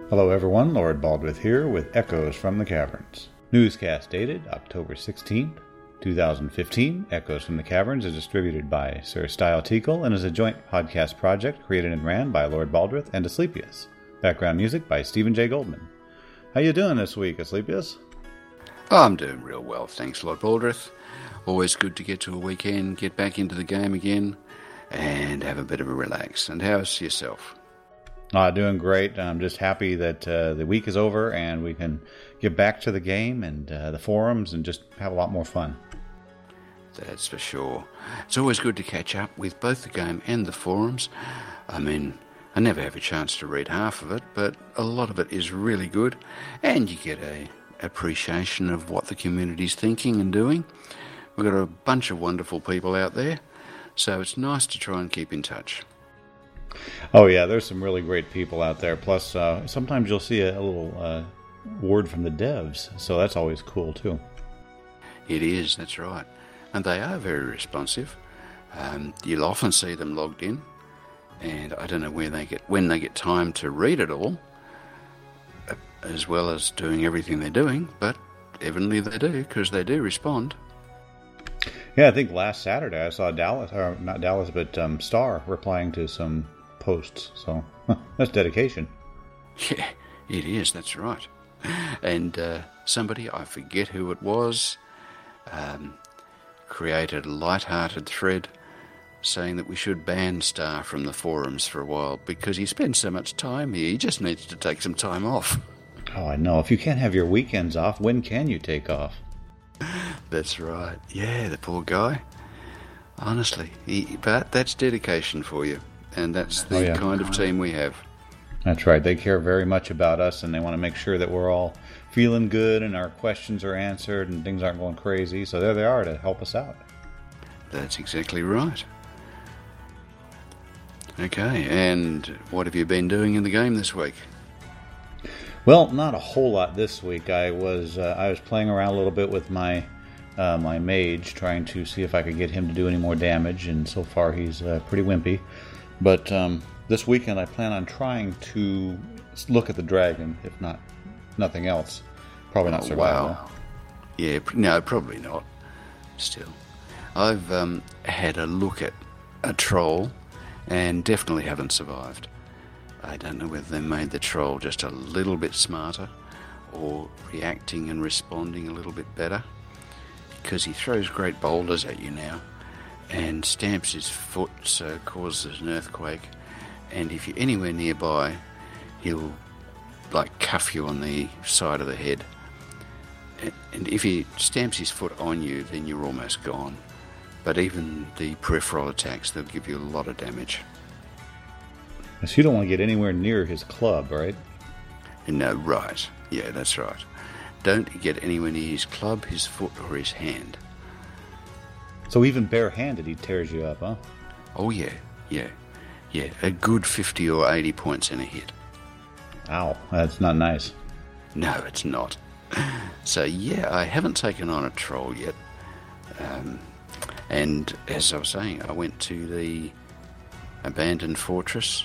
Hello everyone, Lord Baldwith here with Echoes from the Caverns. Newscast dated October 16th, 2015. Echoes from the Caverns is distributed by Sir Style Teakle and is a joint podcast project created and ran by Lord Baldwith and Asclepius. Background music by Stephen J. Goldman. How you doing this week, Asclepius? I'm doing real well, thanks, Lord Baldwith. Always good to get to a weekend, get back into the game again, and have a bit of a relax. And how's yourself? Doing great. I'm just happy that the week is over and we can get back to the game and the forums and just have a lot more fun. That's for sure. It's always good to catch up with both the game and the forums. I mean, I never have a chance to read half of it, but a lot of it is really good, and you get a appreciation of what the community's thinking and doing. We've got a bunch of wonderful people out there, so it's nice to try and keep in touch. Oh yeah, there's some really great people out there. Plus, sometimes you'll see a little word from the devs, so that's always cool too. It is, that's right. And they are very responsive. You'll often see them logged in, and I don't know when they get time to read it all, as well as doing everything they're doing, but evidently they do, because they do respond. Yeah, I think last Saturday I saw Star replying to some posts, so that's dedication. Yeah, it is, that's right. And somebody, I forget who it was, created a light-hearted thread saying that we should ban Star from the forums for a while because he spends so much time here, he just needs to take some time off. Oh, I know. If you can't have your weekends off, when can you take off? That's right. Yeah, the poor guy. Honestly, but that's dedication for you. And that's the kind of team we have. That's right. They care very much about us, and they want to make sure that we're all feeling good and our questions are answered and things aren't going crazy. So there they are to help us out. That's exactly right. Okay, and what have you been doing in the game this week? Well, not a whole lot this week. I was playing around a little bit with my my mage, trying to see if I could get him to do any more damage, and so far he's pretty wimpy. But this weekend I plan on trying to look at the dragon, if nothing else. Probably not survival. Wow. Yeah, no, probably not. Still, I've had a look at a troll, and definitely haven't survived. I don't know whether they made the troll just a little bit smarter or reacting and responding a little bit better, because he throws great boulders at you now and stamps his foot, so it causes an earthquake, and if you're anywhere nearby he'll like cuff you on the side of the head, and if he stamps his foot on you then you're almost gone. But even the peripheral attacks, they'll give you a lot of damage. So you don't want to get anywhere near his club, right? No, right. Yeah, that's right. Don't get anywhere near his club, his foot, or his hand. So even barehanded, he tears you up, huh? Oh, yeah. A good 50 or 80 points in a hit. Ow, that's not nice. No, it's not. So, yeah, I haven't taken on a troll yet. And as I was saying, I went to the abandoned fortress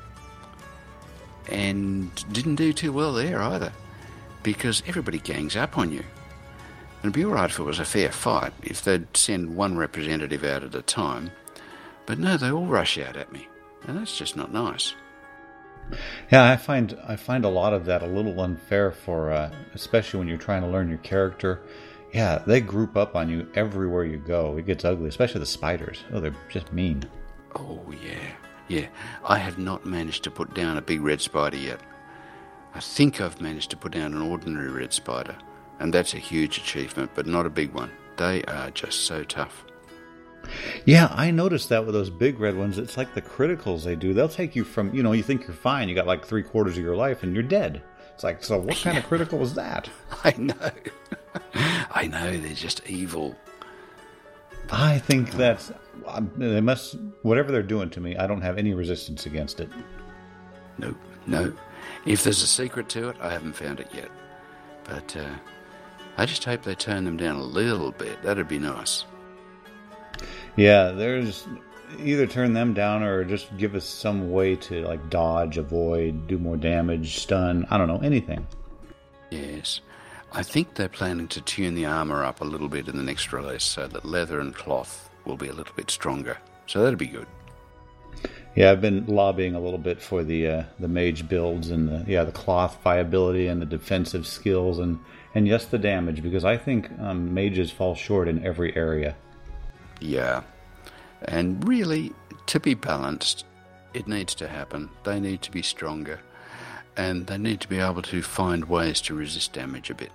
and didn't do too well there either, because everybody gangs up on you. It'd be alright if it was a fair fight, if they'd send one representative out at a time, but no, they all rush out at me, and that's just not nice. Yeah, I find a lot of that a little unfair for, especially when you're trying to learn your character. Yeah, they group up on you everywhere you go. It gets ugly, especially the spiders. Oh, they're just mean. Oh, yeah. I have not managed to put down a big red spider yet. I think I've managed to put down an ordinary red spider, and that's a huge achievement, but not a big one. They are just so tough. Yeah, I noticed that with those big red ones. It's like the criticals they do. They'll take you from, you think you're fine. You got like 3/4 of your life, and you're dead. It's like, so what kind of critical was that? I know. I know, they're just evil. I think that's... They must... Whatever they're doing to me, I don't have any resistance against it. No. If there's a secret to it, I haven't found it yet. But I just hope they turn them down a little bit. That'd be nice. Yeah, there's... either turn them down or just give us some way to like dodge, avoid, do more damage, stun. I don't know, anything. Yes. I think they're planning to tune the armour up a little bit in the next release so that leather and cloth will be a little bit stronger. So that'll be good. Yeah, I've been lobbying a little bit for the mage builds and the cloth viability and the defensive skills and yes, the damage, because I think mages fall short in every area. Yeah. And really, to be balanced, it needs to happen. They need to be stronger. And they need to be able to find ways to resist damage a bit.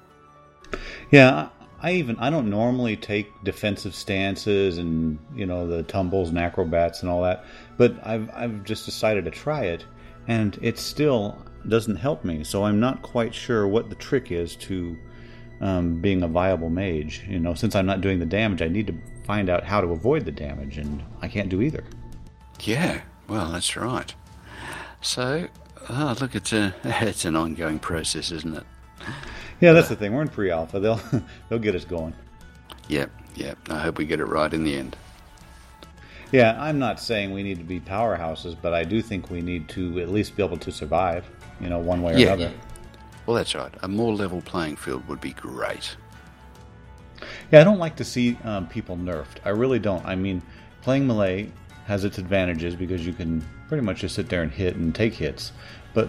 Yeah, I don't normally take defensive stances and the tumbles and acrobats and all that, but I've just decided to try it, and it still doesn't help me. So I'm not quite sure what the trick is to being a viable mage. Since I'm not doing the damage, I need to find out how to avoid the damage, and I can't do either. Yeah, well, that's right. So, look, it's an ongoing process, isn't it? Yeah, that's the thing. We're in pre-alpha. They'll get us going. Yep. I hope we get it right in the end. Yeah, I'm not saying we need to be powerhouses, but I do think we need to at least be able to survive, one way or another. Yeah. Well, that's right. A more level playing field would be great. Yeah, I don't like to see people nerfed. I really don't. I mean, playing melee has its advantages because you can pretty much just sit there and hit and take hits. But,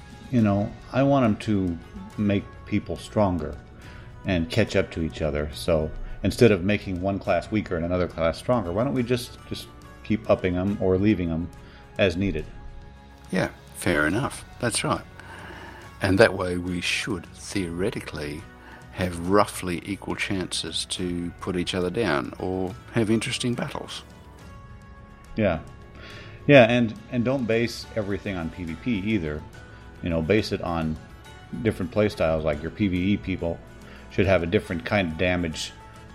I want them to make people stronger and catch up to each other. So instead of making one class weaker and another class stronger, why don't we just keep upping them or leaving them as needed? Yeah, fair enough. That's right. And that way we should theoretically have roughly equal chances to put each other down or have interesting battles. Yeah, and don't base everything on PvP either. Base it on different playstyles. Like your PvE people should have a different kind of damage.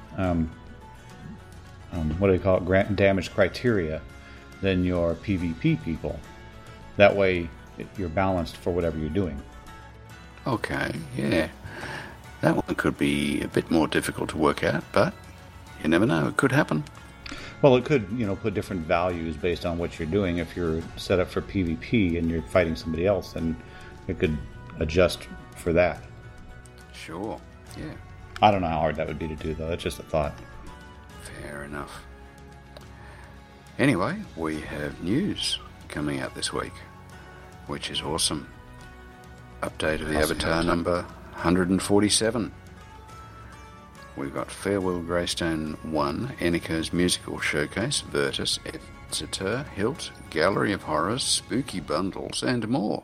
What do they call it? Damage criteria than your PvP people. That way, you're balanced for whatever you're doing. Okay, yeah. That one could be a bit more difficult to work out, but you never know. It could happen. Well, it could, put different values based on what you're doing. If you're set up for PvP and you're fighting somebody else, then it could adjust for that. Sure, yeah. I don't know how hard that would be to do, though. That's just a thought. Fair enough. Anyway, we have news coming out this week, which is awesome. Update of the Avatar number 147. We've got Farewell Greystone 1, Eniko's musical showcase, Virtus, Etc., Hilt, Gallery of Horrors, Spooky Bundles, and more.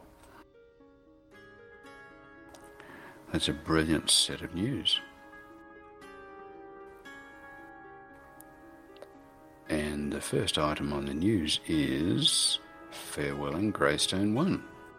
That's a brilliant set of news. And the first item on the news is Farewelling Greystone 1.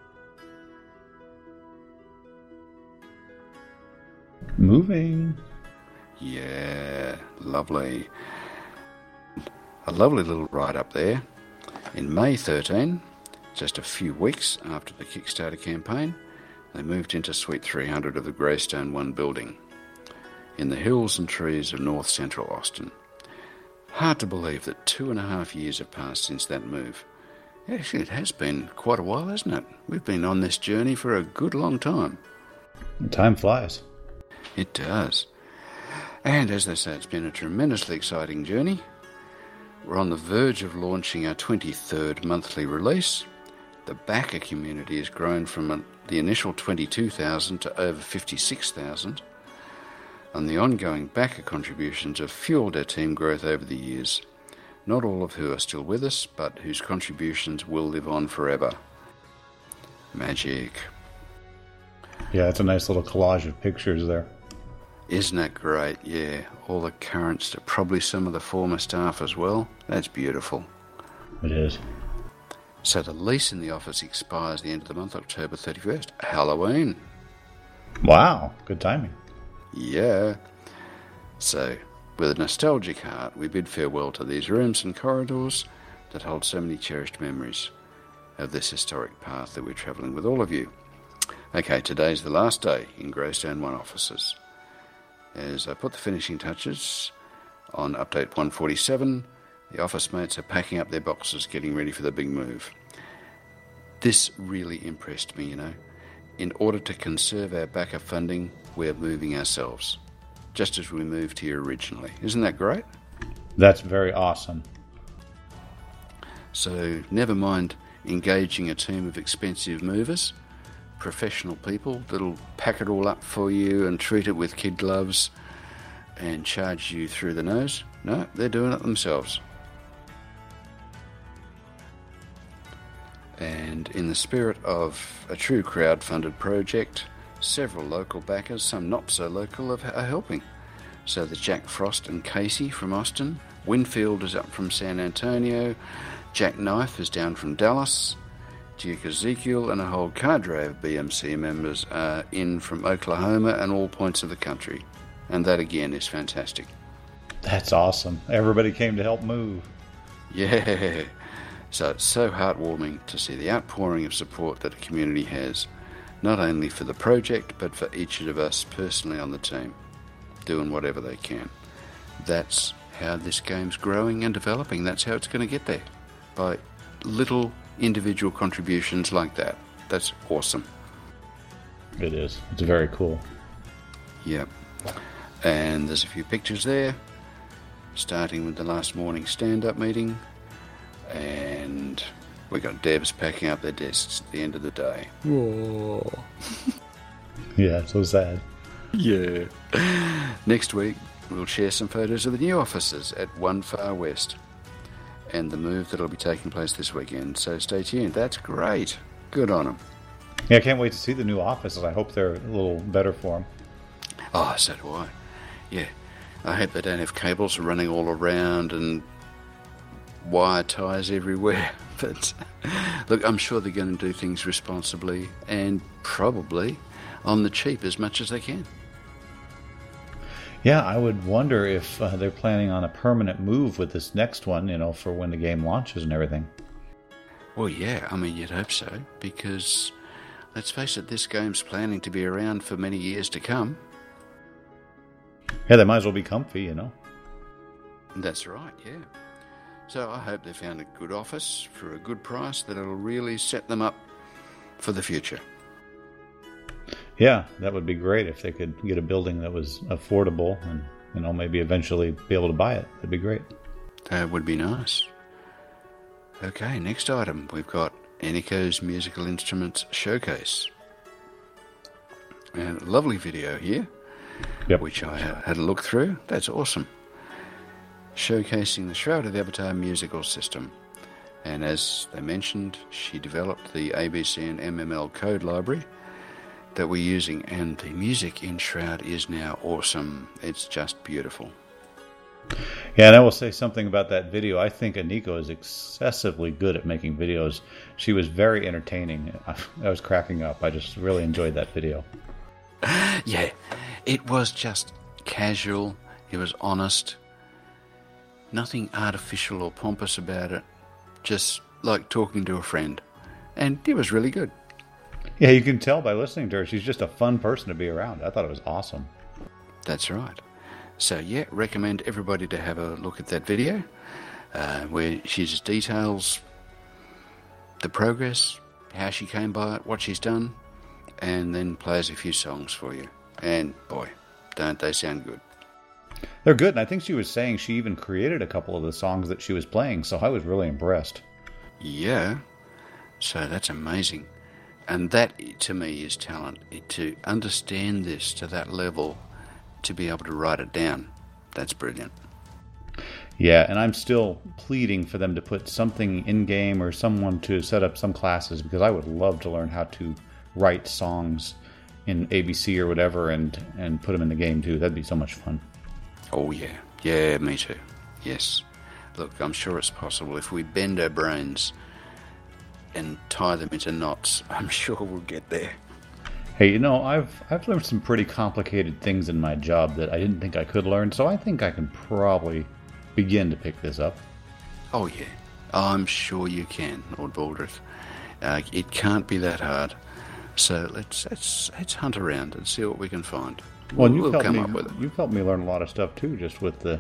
Moving. Yeah, lovely. A lovely little write-up there. In May 13, just a few weeks after the Kickstarter campaign, they moved into Suite 300 of the Greystone 1 building in the hills and trees of north central Austin. Hard to believe that 2.5 years have passed since that move. Actually, it has been quite a while, hasn't it? We've been on this journey for a good long time. Time flies. It does. And as they say, it's been a tremendously exciting journey. We're on the verge of launching our 23rd monthly release. The backer community has grown from the initial 22,000 to over 56,000. And the ongoing backer contributions have fueled our team growth over the years. Not all of who are still with us, but whose contributions will live on forever. Magic. Yeah, it's a nice little collage of pictures there. Isn't that great? Yeah, all the current, probably some of the former staff as well. That's beautiful. It is. So the lease in the office expires the end of the month, October 31st. Halloween. Wow, good timing. Yeah. So, with a nostalgic heart, we bid farewell to these rooms and corridors that hold so many cherished memories of this historic path that we're travelling with all of you. Okay, today's the last day in Greystone 1 offices. As I put the finishing touches on Update 147, The office mates are packing up their boxes, getting ready for the big move. This really impressed me, In order to conserve our backup funding, we're moving ourselves, just as we moved here originally. Isn't that great? That's very awesome. So never mind engaging a team of expensive movers, professional people that'll pack it all up for you and treat it with kid gloves and charge you through the nose. No, they're doing it themselves. And in the spirit of a true crowd-funded project, several local backers, some not so local, are helping. So the Jack Frost and Casey from Austin, Winfield is up from San Antonio, Jack Knife is down from Dallas, Duke Ezekiel and a whole cadre of BMC members are in from Oklahoma and all points of the country. And that again is fantastic. That's awesome. Everybody came to help move. Yeah. So it's so heartwarming to see the outpouring of support that a community has, not only for the project, but for each of us personally on the team, doing whatever they can. That's how this game's growing and developing. That's how it's going to get there, by little individual contributions like that. That's awesome. It is. It's very cool. Yep. And there's a few pictures there, starting with the last morning stand-up meeting. And we got Debs packing up their desks at the end of the day. Whoa. Yeah, so sad. Yeah. Next week, we'll share some photos of the new offices at One Far West and the move that'll be taking place this weekend. So stay tuned. That's great. Good on them. Yeah, I can't wait to see the new offices. I hope they're a little better for them. Oh, so do I. Yeah. I hope they don't have cables running all around and wire ties everywhere. But look, I'm sure they're going to do things responsibly and probably on the cheap as much as they can. Yeah, I would wonder if they're planning on a permanent move with this next one, for when the game launches and everything. Well, yeah, I mean, you'd hope so, because let's face it, this game's planning to be around for many years to come. Yeah, they might as well be comfy, That's right, yeah. So I hope they found a good office for a good price that'll really set them up for the future. Yeah, that would be great if they could get a building that was affordable and, maybe eventually be able to buy it. That'd be great. That would be nice. Okay, next item. We've got Enico's Musical Instruments Showcase. And a lovely video here, yep. Which I had a look through. That's awesome. Showcasing the Shroud of the Avatar musical system. And as they mentioned, she developed the ABC and MML code library that we're using, and the music in Shroud is now awesome. It's just beautiful. Yeah, and I will say something about that video. I think Aniko is excessively good at making videos. She was very entertaining. I was cracking up. I just really enjoyed that video. Yeah, it was just casual. It was honest. Nothing artificial or pompous about it. Just like talking to a friend. And it was really good. Yeah, you can tell by listening to her. She's just a fun person to be around. I thought it was awesome. That's right. So, yeah, recommend everybody to have a look at that video where she just details the progress, how she came by it, what she's done, and then plays a few songs for you. And, boy, don't they sound good. They're good, and I think she was saying she even created a couple of the songs that she was playing, so I was really impressed. Yeah, so that's amazing. And that, to me, is talent. To understand this to that level, to be able to write it down, that's brilliant. Yeah, and I'm still pleading for them to put something in-game or someone to set up some classes, because I would love to learn how to write songs in ABC or whatever and put them in the game, too. That'd be so much fun. Oh, yeah. Yeah, me too. Yes. Look, I'm sure it's possible. If we bend our brains and tie them into knots, I'm sure we'll get there. Hey, I've learned some pretty complicated things in my job that I didn't think I could learn, so I think I can probably begin to pick this up. Oh, yeah. I'm sure you can, Lord Baldrith. It can't be that hard. So let's hunt around and see what we can find. Well, we'll come up with it. You've helped me learn a lot of stuff too, just with the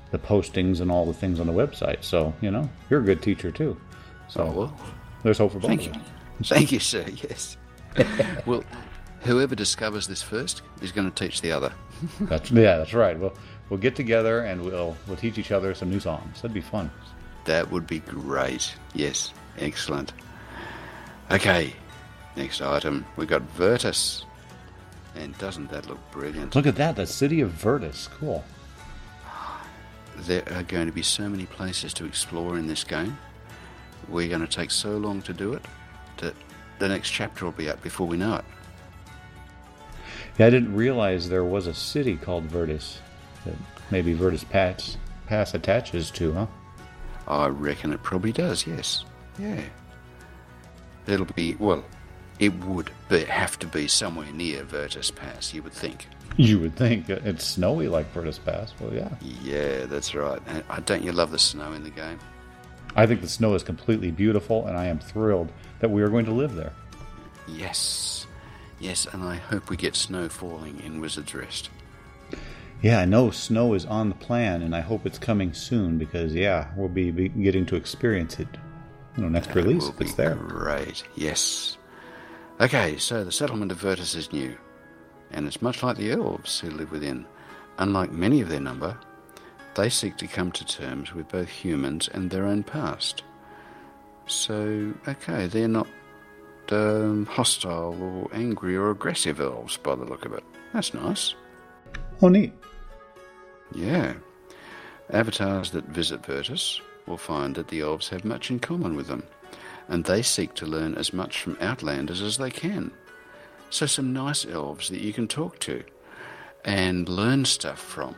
the postings and all the things on the website. So, you're a good teacher too. So, well, there's hope for both of thank us. you. Thank you, sir, yes. Well, whoever discovers this first is going to teach the other. That's right. We'll get together and we'll teach each other some new songs. That'd be fun. That would be great. Yes, excellent. Okay, next item. We got Virtus. And doesn't that look brilliant? Look at that, the city of Virtus. Cool. There are going to be so many places to explore in this game. We're going to take so long to do it that the next chapter will be up before we know it. Yeah, I didn't realize there was a city called Virtus that maybe Virtus Pass attaches to, huh? I reckon it probably does, yes. Yeah. It'll be, well, it would have to be somewhere near Virtus Pass, you would think. You would think. It's snowy like Virtus Pass. Well, yeah. Yeah, that's right. And don't you love the snow in the game? I think the snow is completely beautiful, and I am thrilled that we are going to live there. Yes. Yes, and I hope we get snow falling in Wizard's Rest. Yeah, I know snow is on the plan, and I hope it's coming soon because, we'll be getting to experience it. Next release, if it's there. Great, yes. Okay, so the settlement of Virtus is new, and it's much like the elves who live within. Unlike many of their number, they seek to come to terms with both humans and their own past. So, okay, they're not hostile or angry or aggressive elves by the look of it. That's nice. Oh, neat. Yeah. Avatars that visit Virtus will find that the elves have much in common with them, and they seek to learn as much from Outlanders as they can. So some nice elves that you can talk to and learn stuff from.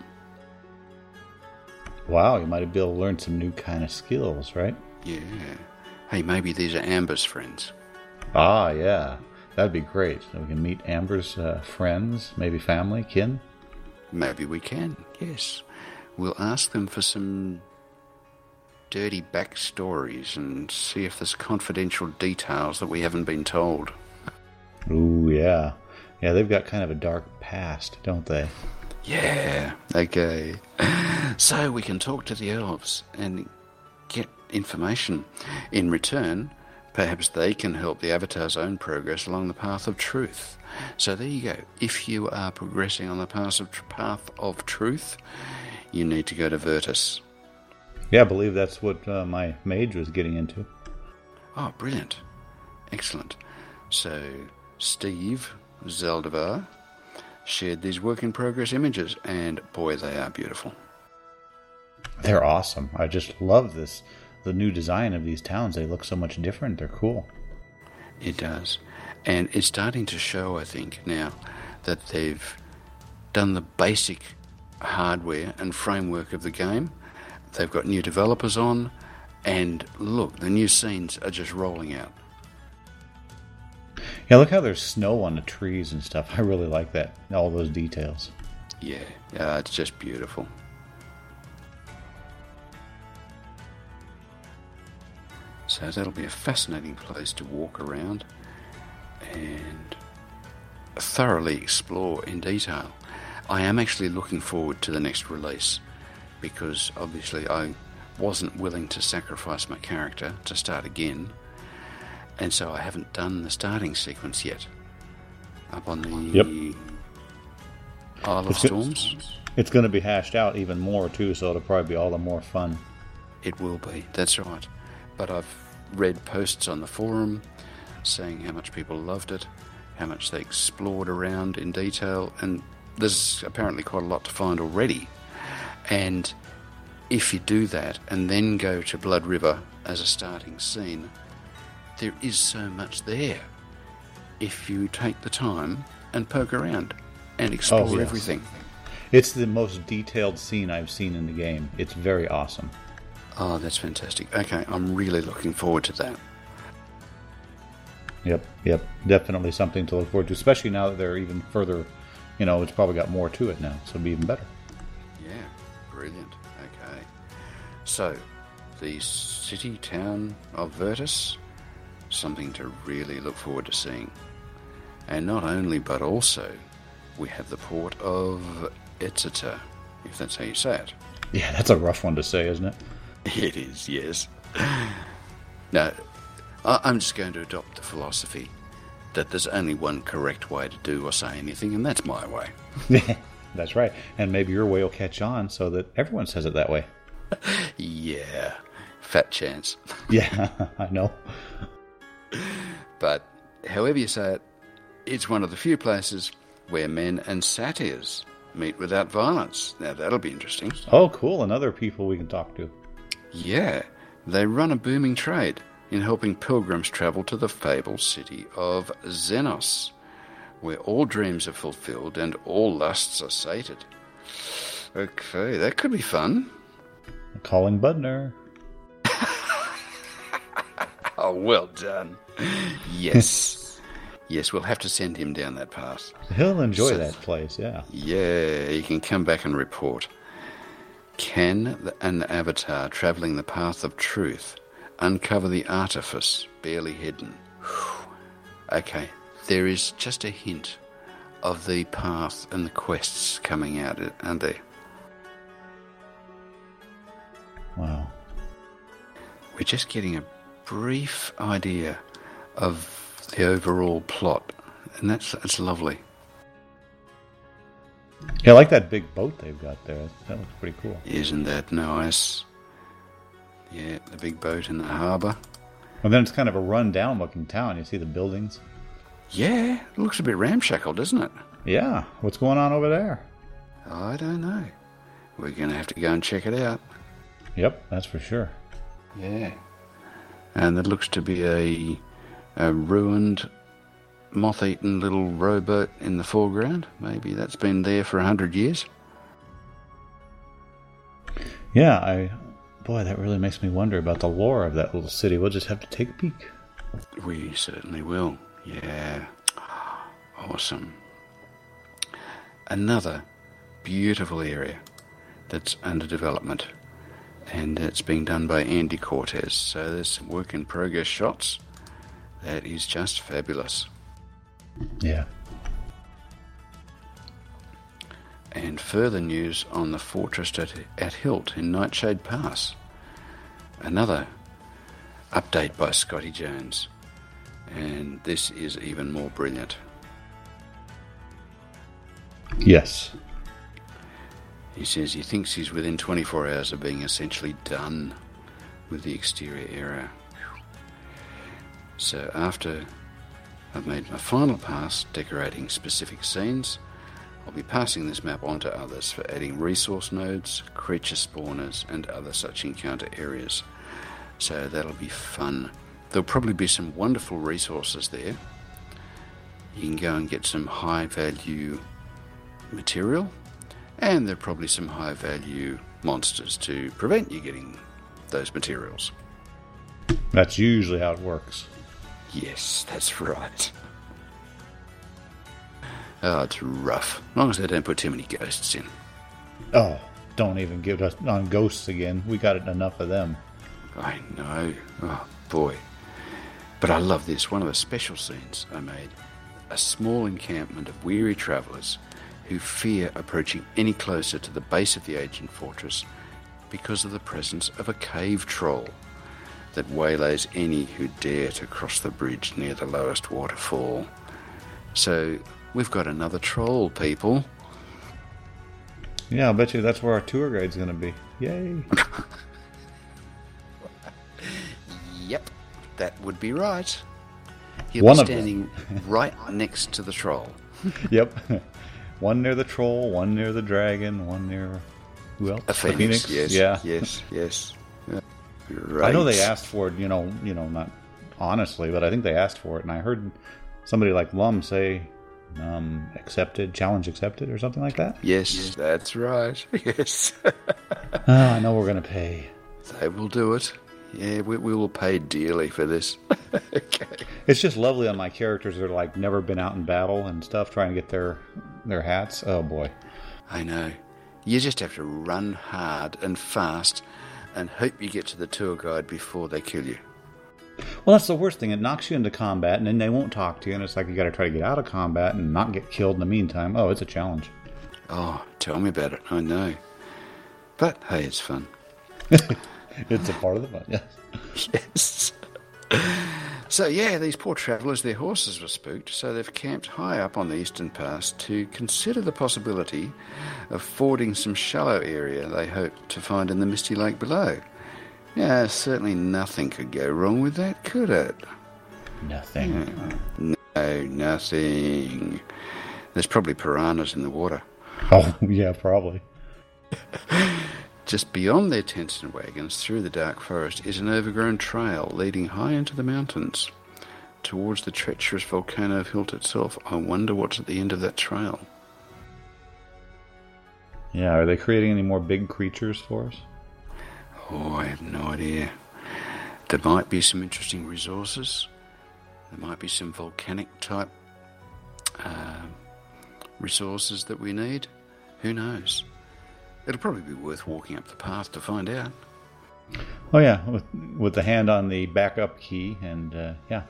Wow, you might be able to learn some new kind of skills, right? Yeah. Hey, maybe these are Amber's friends. Ah, yeah. That'd be great. So we can meet Amber's friends, maybe family, kin. Maybe we can, yes. We'll ask them for some dirty backstories and see if there's confidential details that we haven't been told. Ooh, yeah. Yeah, they've got kind of a dark past, don't they? Yeah, okay. So we can talk to the elves and get information. In return, perhaps they can help the Avatar's own progress along the path of truth. So there you go. If you are progressing on the path of truth, you need to go to Virtus. Yeah, I believe that's what my mage was getting into. Oh, brilliant. Excellent. So, Steve Zaldivar shared these work-in-progress images, and boy, they are beautiful. They're awesome. I just love this. The new design of these towns, they look so much different. They're cool. It does. And it's starting to show, I think, now that they've done the basic hardware and framework of the game. They've got new developers on, and look, the new scenes are just rolling out. Yeah, look how there's snow on the trees and stuff. I really like that. All those details. Yeah, it's just beautiful. So that'll be a fascinating place to walk around and thoroughly explore in detail. I am actually looking forward to the next release because obviously I wasn't willing to sacrifice my character to start again, and so I haven't done the starting sequence yet up on the Isle of Storms. It's going to be hashed out even more too, so it'll probably be all the more fun. It will be, that's right. But I've read posts on the forum saying how much people loved it, how much they explored around in detail, and there's apparently quite a lot to find already. And if you do that and then go to Blood River as a starting scene, there is so much there if you take the time and poke around and explore everything. It's the most detailed scene I've seen in the game. It's very awesome. Oh, that's fantastic. Okay, I'm really looking forward to that. Yep. Definitely something to look forward to, especially now that they're even further, it's probably got more to it now, so it'll be even better. Yeah, brilliant. Okay. So, the city-town of Virtus, something to really look forward to seeing. And not only, but also, we have the port of Exeter, if that's how you say it. Yeah, that's a rough one to say, isn't it? It is, yes. No, I'm just going to adopt the philosophy that there's only one correct way to do or say anything, and that's my way. That's right. And maybe your way will catch on so that everyone says it that way. Yeah, fat chance. Yeah, I know. But however you say it, it's one of the few places where men and satyrs meet without violence. Now, that'll be interesting. Oh, cool. Another people we can talk to. Yeah, they run a booming trade in helping pilgrims travel to the fabled city of Xenos, where all dreams are fulfilled and all lusts are sated. Okay, that could be fun. Calling Budner. Oh, well done. Yes. Yes, we'll have to send him down that path. He'll enjoy that place, yeah. Yeah, he can come back and report. Can an avatar travelling the path of truth uncover the artifice barely hidden? Okay, there is just a hint of the path and the quests coming out, aren't there? Wow. We're just getting a brief idea of the overall plot, and that's lovely. Yeah, I like that big boat they've got there. That looks pretty cool. Isn't that nice? Yeah, the big boat in the harbour. And then it's kind of a run-down looking town. You see the buildings. Yeah, it looks a bit ramshackle, doesn't it? Yeah, what's going on over there? I don't know. We're going to have to go and check it out. Yep, that's for sure. Yeah. And there looks to be a ruined, moth-eaten little rowboat in the foreground. Maybe that's been there for 100 years. Yeah, boy, that really makes me wonder about the lore of that little city. We'll just have to take a peek. We certainly will. Yeah. Awesome. Another beautiful area that's under development. And it's being done by Andy Cortez. So there's some work in progress shots. That is just fabulous. Yeah. And further news on the fortress at Hilt in Nightshade Pass. Another update by Scotty Jones. And this is even more brilliant. Yes. He says he thinks he's within 24 hours of being essentially done with the exterior area. So after I've made my final pass decorating specific scenes, I'll be passing this map on to others for adding resource nodes, creature spawners and other such encounter areas. So that'll be fun. There'll probably be some wonderful resources there. You can go and get some high value material, and there are probably some high value monsters to prevent you getting those materials. That's usually how it works. Yes, that's right. Oh, it's rough. As long as they don't put too many ghosts in. Oh, don't even give us on ghosts again. We got enough of them. I know. Oh, boy. But I love this. One of the special scenes I made. A small encampment of weary travellers who fear approaching any closer to the base of the ancient fortress because of the presence of a cave troll that waylays any who dare to cross the bridge near the lowest waterfall. So we've got another troll, people. Yeah, I'll bet you that's where our tour guide's going to be. Yay. Yep, that would be right. He'll One be of standing right next to the troll. Yep. One near the troll, one near the dragon, one near... Who else? A phoenix. Yes. Yeah. Yes. Right. I know they asked for it, you know, not honestly, but I think they asked for it, and I heard somebody like Lum say, accepted, challenge accepted, or something like that. Yes, that's right. Yes. I know we're going to pay. They will do it. Yeah, we will pay dearly for this. Okay. It's just lovely on my characters that are like never been out in battle and stuff, trying to get their hats. Oh boy. I know. You just have to run hard and fast and hope you get to the tour guide before they kill you. Well, that's the worst thing. It knocks you into combat, and then they won't talk to you, and it's like you got to try to get out of combat and not get killed in the meantime. Oh, it's a challenge. Oh, tell me about it. I know. But, hey, it's fun. It's a part of the fun, yes. Yes. So, yeah, these poor travellers, their horses were spooked, so they've camped high up on the eastern pass to consider the possibility of fording some shallow area they hope to find in the misty lake below. Yeah, certainly nothing could go wrong with that, could it? Nothing. No, nothing. There's probably piranhas in the water. Oh, yeah, probably. Just beyond their tents and wagons, through the dark forest, is an overgrown trail leading high into the mountains towards the treacherous volcano of Hilt itself. I wonder what's at the end of that trail. Yeah, are they creating any more big creatures for us? Oh, I have no idea. There might be some interesting resources. There might be some volcanic type resources that we need. Who knows? It'll probably be worth walking up the path to find out. Oh, yeah, with the hand on the backup key, and yeah.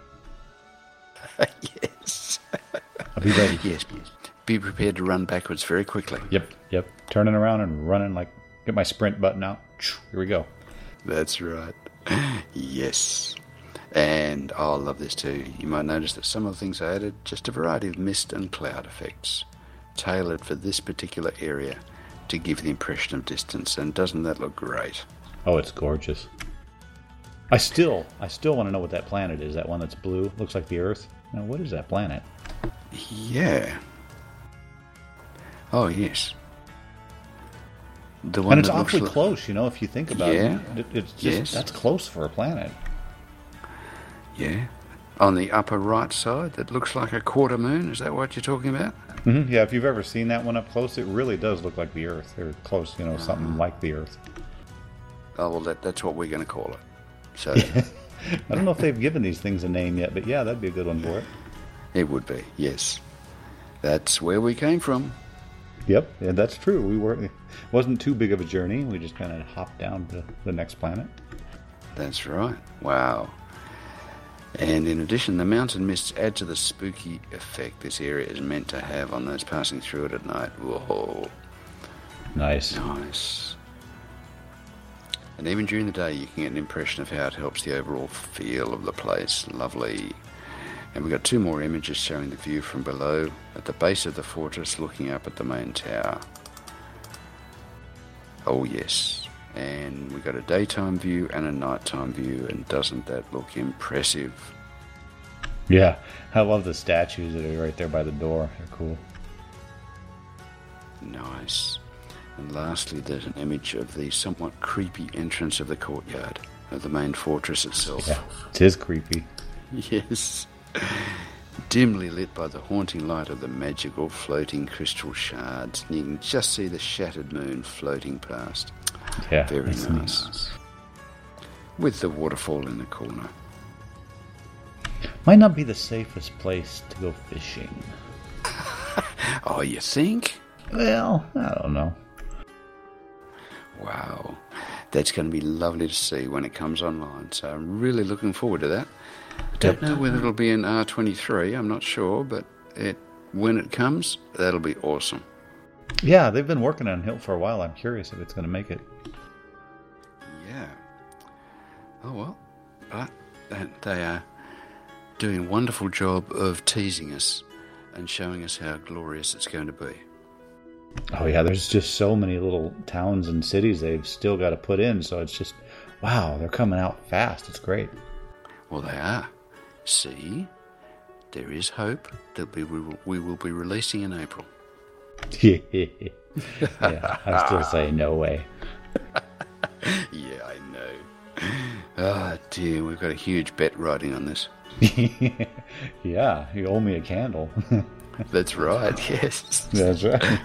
Yes. I'll be ready. Yes. Be prepared to run backwards very quickly. Yep. Turning around and running, like, get my sprint button out. Here we go. That's right. Yes. And I love this too. You might notice that some of the things I added, just a variety of mist and cloud effects, tailored for this particular area to give the impression of distance. And doesn't that look great? Oh, it's gorgeous. I still want to know what that planet is. That one that's blue, looks like the Earth. Now, what is that planet? Yeah. Oh, yes. The one and it's that awfully looks close, you know, if you think about it. It's just, that's close for a planet. Yeah. On the upper right side, that looks like a quarter moon. Is that what you're talking about? Mm-hmm. Yeah, if you've ever seen that one up close, it really does look like the Earth. They're close, you know, something like the Earth. Oh, well, that's what we're going to call it. So I don't know if they've given these things a name yet, but yeah, that'd be a good one for it. It would be, yes. That's where we came from. Yep, yeah, that's true. It wasn't too big of a journey. We just kind of hopped down to the next planet. That's right. Wow. And in addition, the mountain mists add to the spooky effect this area is meant to have on those passing through it at night. Whoa. Nice. And even during the day, you can get an impression of how it helps the overall feel of the place. Lovely. And we've got two more images showing the view from below at the base of the fortress looking up at the main tower. Oh, yes. And we've got a daytime view and a nighttime view, and doesn't that look impressive? Yeah, I love the statues that are right there by the door. They're cool. Nice. And lastly, there's an image of the somewhat creepy entrance of the courtyard of the main fortress itself. Yeah, it is creepy. Yes. Dimly lit by the haunting light of the magical floating crystal shards. And you can just see the shattered moon floating past. Yeah, very nice. With the waterfall in the corner. Might not be the safest place to go fishing. Oh, you think? Well, I don't know. Wow. That's going to be lovely to see when it comes online. So I'm really looking forward to that. I don't know whether it'll be in R23. I'm not sure, but when it comes, that'll be awesome. Yeah, they've been working on Hilt for a while. I'm curious if it's going to make it. Yeah. Oh, well. But they are doing a wonderful job of teasing us and showing us how glorious it's going to be. Oh, yeah, there's just so many little towns and cities they've still got to put in, so it's just, wow, they're coming out fast. It's great. Well, they are. See, there is hope that we will be releasing in April. Yeah, I still say no way. Yeah, I know. Oh, dear, we've got a huge bet riding on this. Yeah, you owe me a candle. That's right, yes. That's right.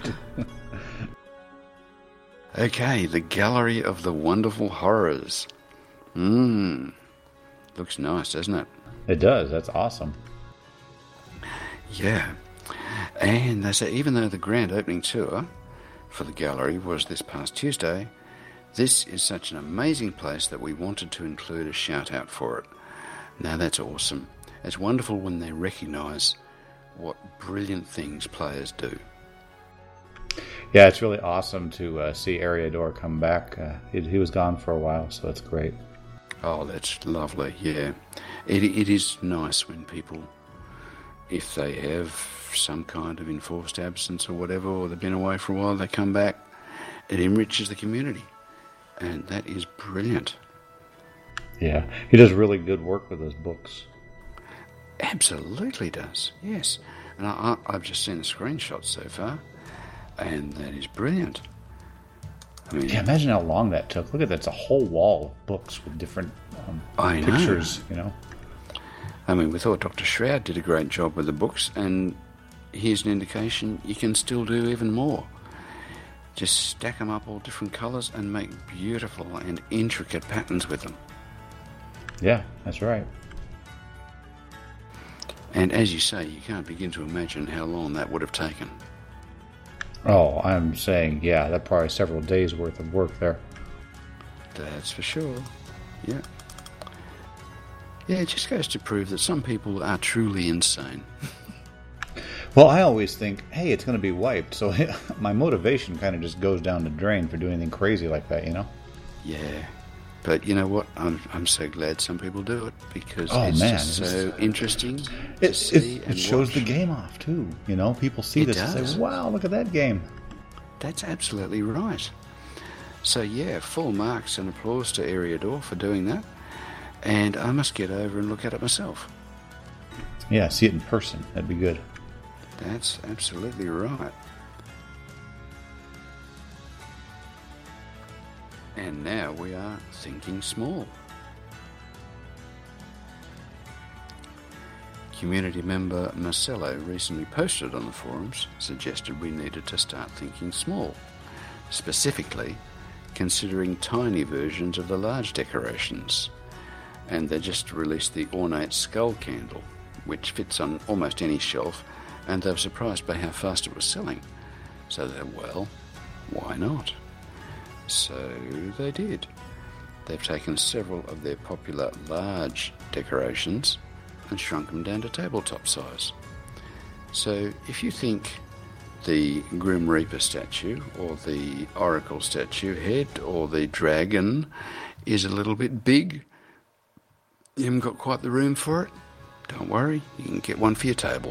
Okay, the Gallery of the Wonderful Horrors. Looks nice, doesn't it? It does. That's awesome. Yeah. And they say even though the grand opening tour for the gallery was this past Tuesday, this is such an amazing place that we wanted to include a shout out for it. Now that's awesome. It's wonderful when they recognise what brilliant things players do. Yeah, it's really awesome to see Eriador come back. He was gone for a while, so it's great. Oh, that's lovely, yeah. It is nice when people, if they have some kind of enforced absence or whatever, or they've been away for a while, they come back. It enriches the community, and that is brilliant. Yeah, he does really good work with those books. Absolutely does, yes. And I've just seen the screenshots so far, and that is brilliant. I mean, yeah, imagine how long that took. Look at that. It's a whole wall of books with different pictures, you know. I mean, we thought Dr. Shroud did a great job with the books, and here's an indication you can still do even more. Just stack them up all different colours and make beautiful and intricate patterns with them. Yeah, that's right. And as you say, you can't begin to imagine how long that would have taken. Oh, I'm saying, yeah, that probably several days worth of work there. That's for sure. Yeah. Yeah, it just goes to prove that some people are truly insane. Well, I always think, hey, it's going to be wiped, so my motivation kind of just goes down the drain for doing anything crazy like that, you know? Yeah. But you know what? I'm so glad some people do it, because just so interesting to see and it shows watch. the game off, too. You know, people see this and say, wow, look at that game. That's absolutely right. So, yeah, full marks and applause to Eriador for doing that. And I must get over and look at it myself. Yeah, see it in person. That'd be good. That's absolutely right. And now we are thinking small. Community member Marcelo recently posted on the forums, suggested we needed to start thinking small, specifically considering tiny versions of the large decorations. And they just released the ornate skull candle, which fits on almost any shelf, and they were surprised by how fast it was selling. So they're, well, why not? So they did. They've taken several of their popular large decorations and shrunk them down to tabletop size. So if you think the Grim Reaper statue or the Oracle statue head or the dragon is a little bit big, you haven't got quite the room for it, don't worry, you can get one for your table.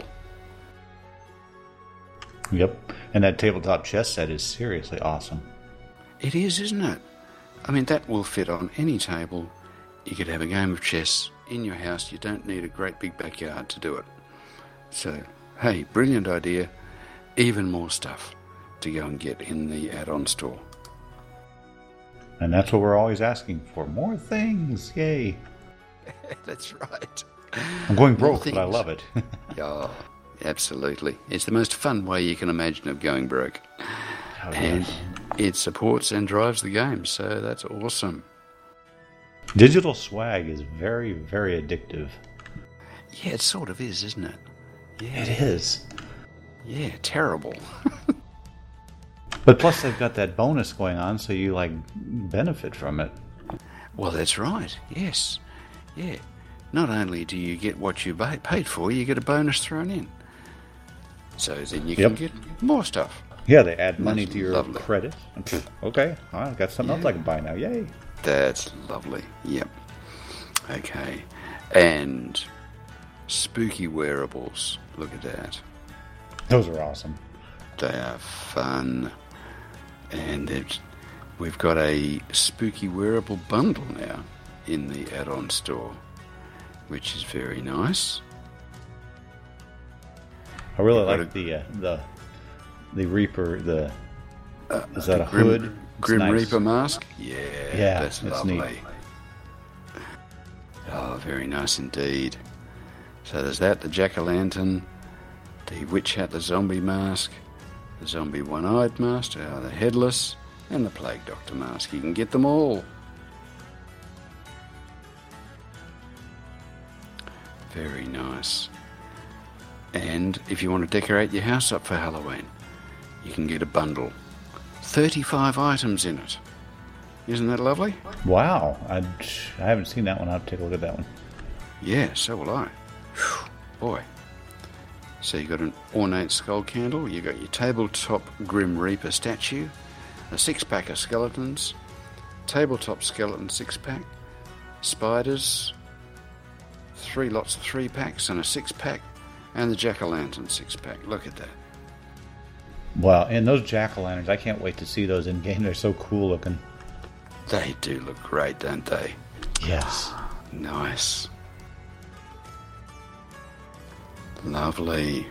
Yep, and that tabletop chess set is seriously awesome. It is, isn't it? I mean, that will fit on any table. You could have a game of chess in your house. You don't need a great big backyard to do it. So, hey, brilliant idea. Even more stuff to go and get in the add-on store. And that's what we're always asking for. More things. Yay. That's right. I'm going broke, but I love it. Yeah, absolutely. It's the most fun way you can imagine of going broke. Oh, and yes. it supports and drives the game, so that's awesome. Digital swag is very, very addictive. Yeah, it sort of is, isn't it? Yeah. It is. Yeah, terrible. But plus they've got that bonus going on, so you, benefit from it. Well, that's right. Yes. Yeah. Not only do you get what you paid for, you get a bonus thrown in. So then you can get more stuff. Yeah, they add money That's to your lovely. credit. Okay, I've got something else I can buy now. Yay. That's lovely. Yep. Okay. And spooky wearables. Look at that. Those are awesome. They are fun. And we've got a spooky wearable bundle now in the add-on store, which is very nice. I really like the Reaper. Is that a hood? Grim nice. Reaper mask? Yeah, that's it's lovely. neat. Oh, very nice indeed. So there's that, the jack-o'-lantern, the witch hat, the zombie mask, the zombie one-eyed mask, the headless, and the plague doctor mask. You can get them all. Very nice. And if you want to decorate your house up for Halloween, you can get a bundle. 35 items in it. Isn't that lovely? Wow, I haven't seen that one. I'll have to take a look at that one. Yeah, so will I. Whew, boy. So you've got an ornate skull candle, you've got your tabletop Grim Reaper statue, a 6-pack of skeletons, tabletop skeleton 6-pack, spiders, 3 lots of 3-packs and a 6-pack, and the jack-o'-lantern 6-pack. Look at that. Wow, and those jack-o'-lanterns, I can't wait to see those in game. They're so cool looking. They do look great, don't they? Yes. Nice. Lovely.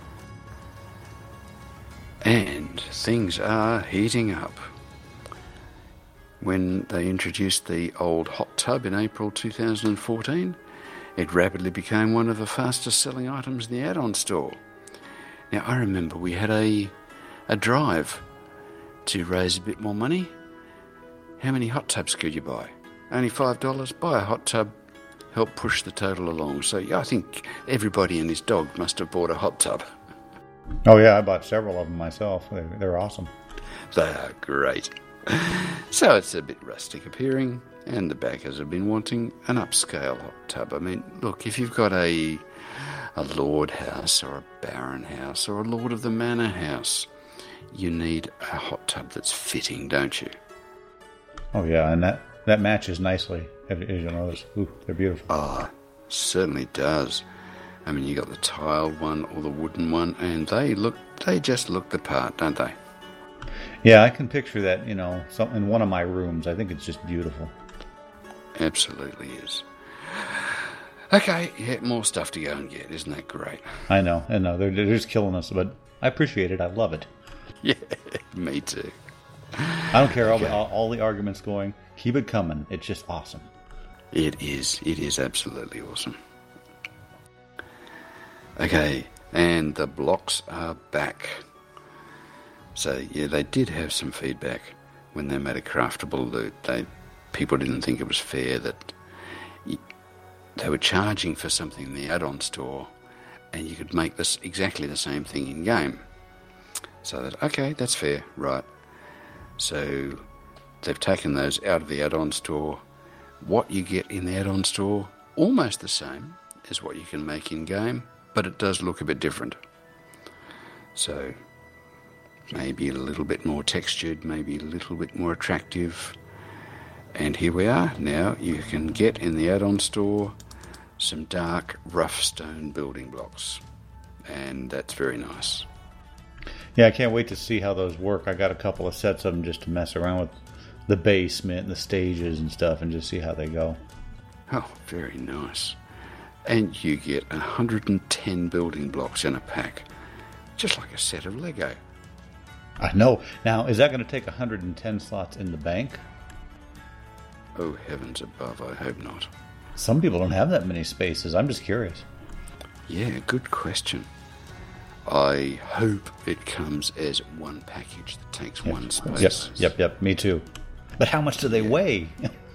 And things are heating up. When they introduced the old hot tub in April 2014, it rapidly became one of the fastest selling items in the add-on store. Now, I remember we had a drive to raise a bit more money. How many hot tubs could you buy? Only $5? Buy a hot tub, help push the total along. So I think everybody and his dog must have bought a hot tub. Oh yeah, I bought several of them myself. They're awesome. They are great. So it's a bit rustic appearing, and the backers have been wanting an upscale hot tub. I mean, look, if you've got a lord house or a baron house or a lord of the manor house, you need a hot tub that's fitting, don't you? Oh yeah, and that matches nicely. As you notice, they're beautiful. Ah, certainly does. I mean, you got the tiled one or the wooden one, and they just look the part, don't they? Yeah, I can picture that, in one of my rooms. I think it's just beautiful. Absolutely is. Okay, yeah, more stuff to go and get. Isn't that great? I know. They're just killing us, but I appreciate it. I love it. Yeah, me too. I don't care all the arguments going. Keep it coming. It's just awesome. It is. It is absolutely awesome. Okay, and the blocks are back. So, yeah, they did have some feedback when they made a craftable loot. People didn't think it was fair that they were charging for something in the add-on store and you could make this exactly the same thing in-game. So that, okay, that's fair, right. So they've taken those out of the add-on store. What you get in the add-on store, almost the same as what you can make in-game, but it does look a bit different. So maybe a little bit more textured, maybe a little bit more attractive. And here we are. Now you can get in the add-on store some dark, rough stone building blocks. And that's very nice. Yeah, I can't wait to see how those work. I got a couple of sets of them just to mess around with the basement and the stages and stuff and just see how they go. Oh, very nice. And you get 110 building blocks in a pack. Just like a set of Lego. I know. Now, is that going to take 110 slots in the bank? Oh, heavens above, I hope not. Some people don't have that many spaces. I'm just curious. Yeah, good question. I hope it comes as one package that takes one space. Yep, me too. But how much do they weigh?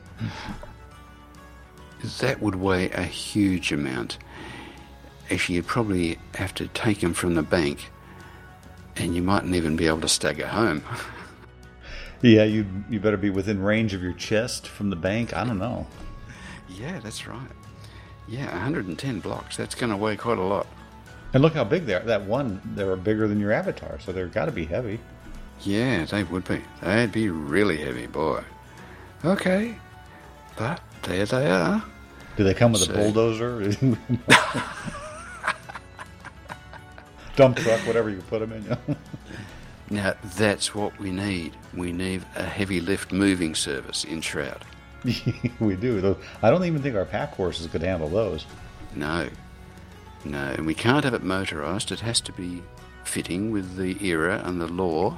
That would weigh a huge amount. Actually, you'd probably have to take them from the bank, and you mightn't even be able to stagger home. Yeah, you better be within range of your chest from the bank. I don't know. Yeah, that's right. Yeah, 110 blocks. That's going to weigh quite a lot. And look how big they are. That one, they were bigger than your avatar, so they've got to be heavy. Yeah, they would be. They'd be really heavy, boy. Okay, but there they are. Do they come with a bulldozer? Dump truck, whatever you put them in. Now, that's what we need. We need a heavy lift moving service in Shroud. We do. I don't even think our pack horses could handle those. No, and we can't have it motorised. It has to be fitting with the era and the law.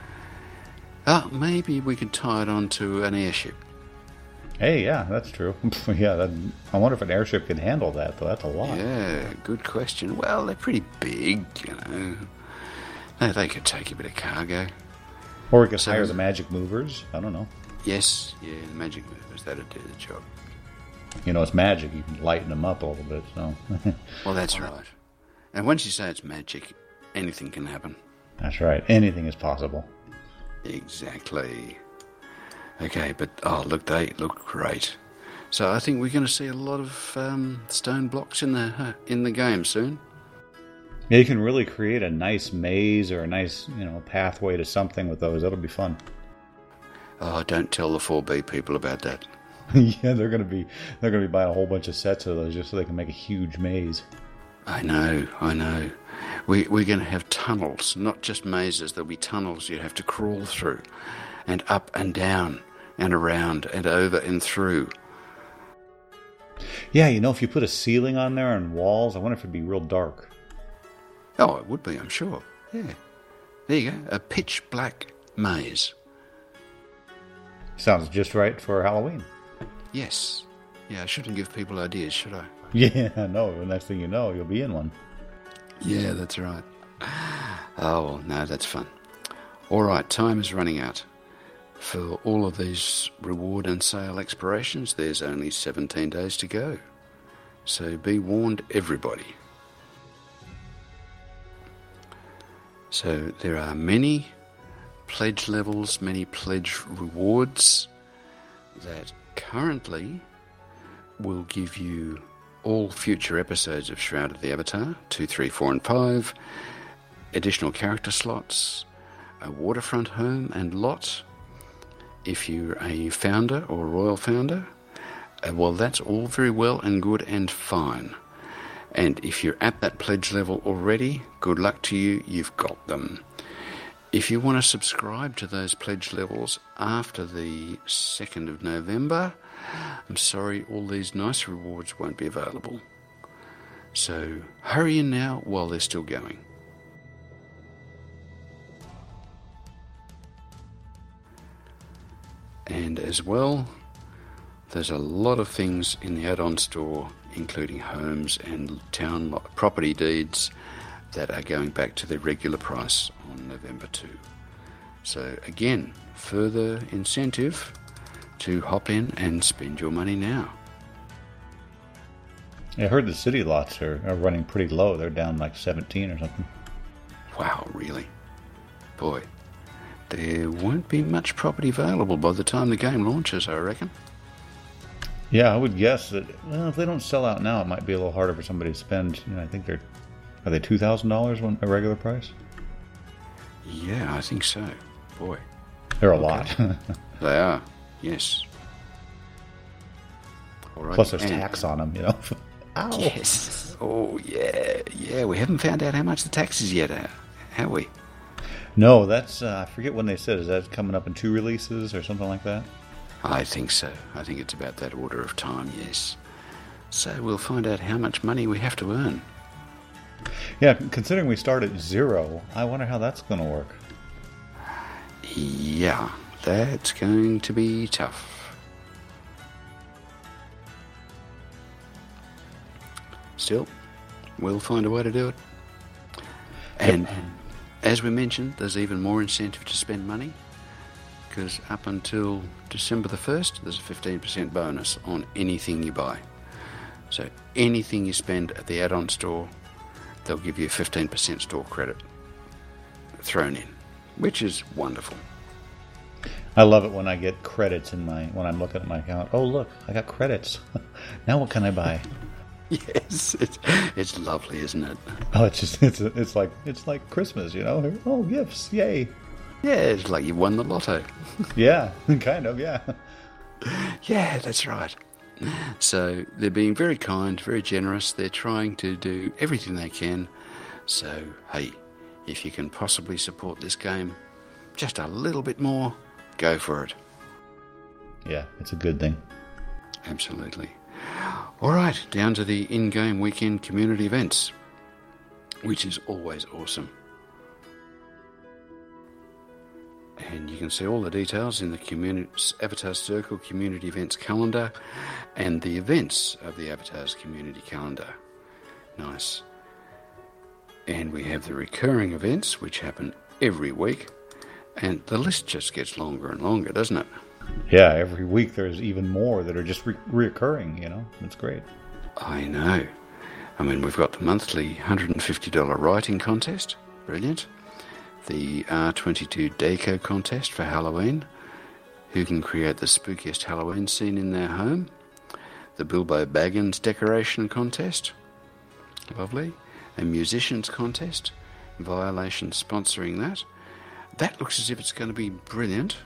Maybe we could tie it onto an airship. Hey, yeah, that's true. Yeah, I wonder if an airship can handle that, though. That's a lot. Yeah, good question. Well, they're pretty big, No, they could take a bit of cargo. Or we could hire the magic movers. I don't know. Yes, yeah, the magic movers. That'd do the job. It's magic. You can lighten them up a little bit, so... Well, that's right. And once you say it's magic, anything can happen. That's right. Anything is possible. Exactly. Okay, but, look, they look great. So I think we're going to see a lot of stone blocks in the game soon. Yeah, you can really create a nice maze or a nice, pathway to something with those. That'll be fun. Oh, don't tell the 4B people about that. Yeah, they're gonna be buying a whole bunch of sets of those just so they can make a huge maze. I know. We're going to have tunnels, not just mazes. There'll be tunnels you have to crawl through, and up and down, and around, and over and through. Yeah, if you put a ceiling on there and walls, I wonder if it'd be real dark. Oh, it would be, I'm sure. Yeah. There you go, a pitch black maze. Sounds just right for Halloween. Yes. Yeah, I shouldn't give people ideas, should I? Yeah, no, the next thing you know, you'll be in one. Yeah, that's right. Oh, no, that's fun. All right, time is running out. For all of these reward and sale expirations, there's only 17 days to go. So be warned, everybody. So there are many pledge levels, many pledge rewards that currently will give you all future episodes of Shroud of the Avatar, 2, 3, 4 and 5, additional character slots, a waterfront home and lot, if you're a founder or royal founder. Well, that's all very well and good and fine. And if you're at that pledge level already, good luck to you, you've got them. If you want to subscribe to those pledge levels after the 2nd of November, I'm sorry, all these nice rewards won't be available. So hurry in now while they're still going. And as well, there's a lot of things in the add-on store, including homes and town property deeds, that are going back to their regular price on November 2. So again, further incentive to hop in and spend your money now. I heard the city lots are running pretty low. They're down like 17 or something. Wow, really? Boy, there won't be much property available by the time the game launches, I reckon. Yeah, I would guess that, if they don't sell out now, it might be a little harder for somebody to spend. I think are they $2,000 on a regular price? Yeah, I think so. Boy. They're a lot. They are, yes. All right. Plus there's tax on them, Ow. Yes. Oh, yeah. Yeah, we haven't found out how much the tax is yet, have we? No, that's, I forget when they said. Is that coming up in 2 releases or something like that? I think so. I think it's about that order of time, yes. So we'll find out how much money we have to earn. Yeah, considering we start at 0, I wonder how that's going to work. Yeah, that's going to be tough. Still, we'll find a way to do it. And as we mentioned, there's even more incentive to spend money, because up until December the 1st, there's a 15% bonus on anything you buy. So anything you spend at the add-on store, they'll give you a 15% store credit thrown in, which is wonderful. I love it when I get credits when I'm looking at my account. Oh, look, I got credits. Now what can I buy? Yes, it's lovely, isn't it? Oh, it's like Christmas, Oh, gifts, yay! Yeah, it's like you won the lotto. Yeah, kind of, yeah. Yeah, that's right. So they're being very kind, very generous. They're trying to do everything they can. So, hey, if you can possibly support this game just a little bit more, go for it. Yeah, it's a good thing. Absolutely. All right, down to the in-game weekend community events, which is always awesome. And you can see all the details in the Avatar Circle Community Events calendar and the events of the Avatar's Community Calendar. Nice. And we have the recurring events, which happen every week, and the list just gets longer and longer, doesn't it? Yeah, every week there's even more that are just reoccurring, It's great. I know. I mean, we've got the monthly $150 writing contest. Brilliant. The R22 Deco contest for Halloween. Who can create the spookiest Halloween scene in their home? The Bilbo Baggins decoration contest. Lovely. a musicians contest. Violation sponsoring that. That looks as if it's going to be brilliant.